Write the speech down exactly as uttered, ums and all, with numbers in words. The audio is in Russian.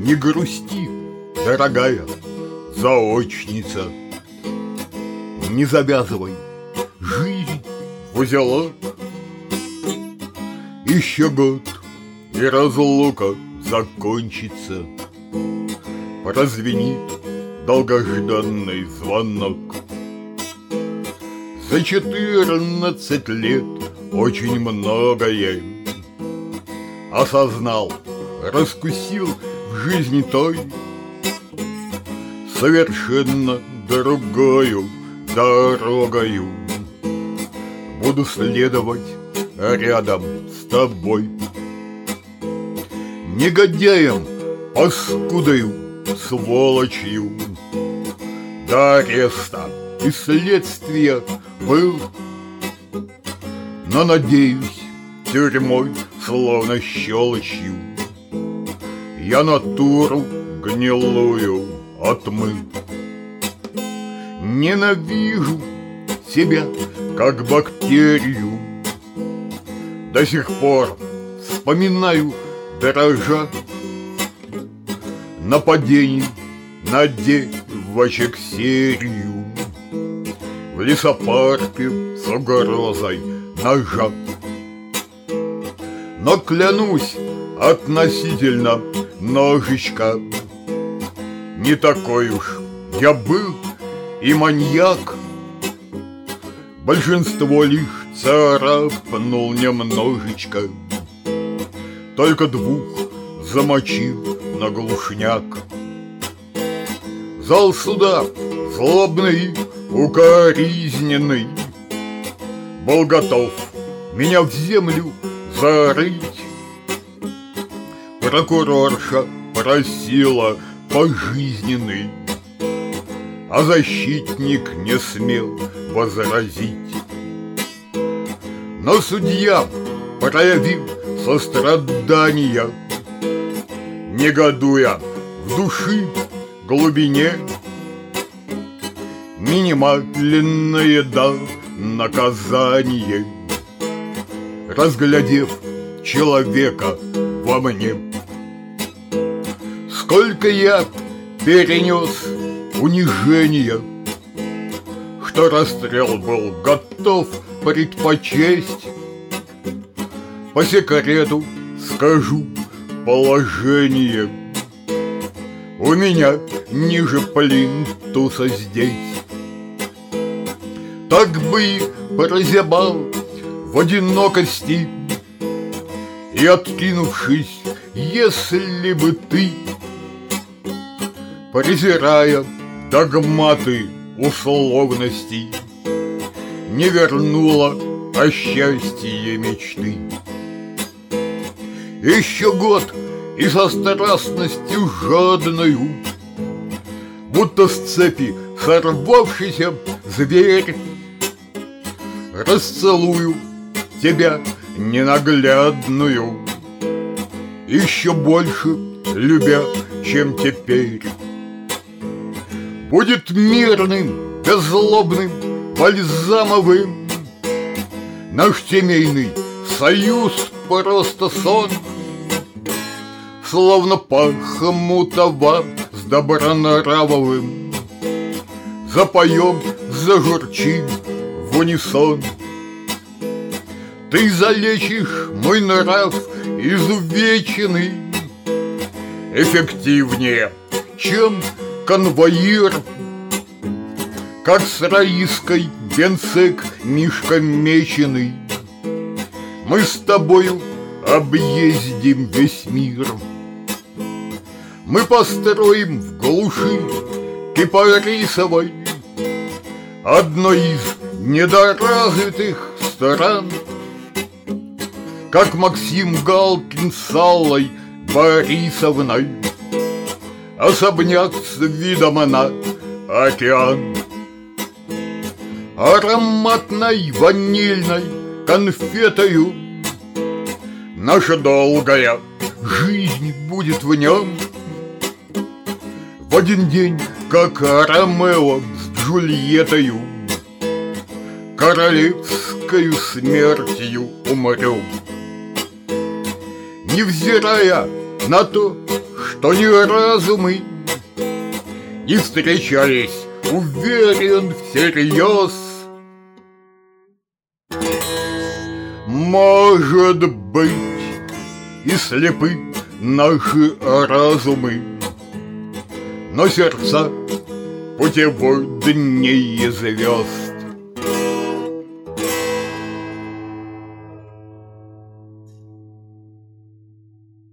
Не грусти, дорогая заочница, не завязывай жизнь в узелок. Еще год, и разлука закончится, прозвенит долгожданный звонок. За четырнадцать лет очень многое осознал, раскусил в жизни той, совершенно другою дорогою буду следовать рядом с тобой. Негодяем, паскудою, сволочью до ареста и следствия был, но, надеюсь, тюрьмой словно щелочью я натуру гнилую отмыл. Ненавижу себя как бактерию, до сих пор вспоминаю дрожа нападений на девочек серию в лесопарке с угрозой ножа. Но клянусь относительно ножичка, не такой уж я был и маньяк. Большинство лишь царапнул немножечко, только двух замочил на глушняк. Зал суда злобный, укоризненный был готов меня в землю зарыть. Прокурорша просила пожизненный, а защитник не смел возразить. Но судья проявил сострадания, негодуя в души глубине, минимальное дал наказание, разглядев человека во мне. Сколько я перенес унижения, что расстрел был готов предпочесть. По секрету скажу положение у меня ниже плинтуса здесь. Так бы и прозябал в одинокости и, откинувшись, если бы ты, презирая догматы условностей, не вернула о счастье мечты. Еще год и со страстностью жадною, будто с цепи сорвавшийся зверь, расцелую тебя ненаглядную, еще больше любя, чем теперь. Будет мирным, беззлобным, бальзамовым наш семейный союз, просто сон, словно Пахмутова с Добронравовым запоем, зажурчим в унисон. Ты залечишь мой нрав изувеченный эффективнее, чем конвоир, как с Раиской генсек Мишка Меченый. Мы с тобою объездим весь мир. Мы построим в глуши Кипарисовой одной из недоразвитых стран, как Максим Галкин с Аллой Борисовной, особняк с видом на океан. Ароматной ванильной конфетою наша долгая жизнь будет в нем. В один день, как Ромео с Джульеттою, королевскою смертью умрем. Невзирая на то, что ни разу мы не встречались, уверен, всерьез. Может быть, и слепы наши разумы, но сердца путеводнее звезд.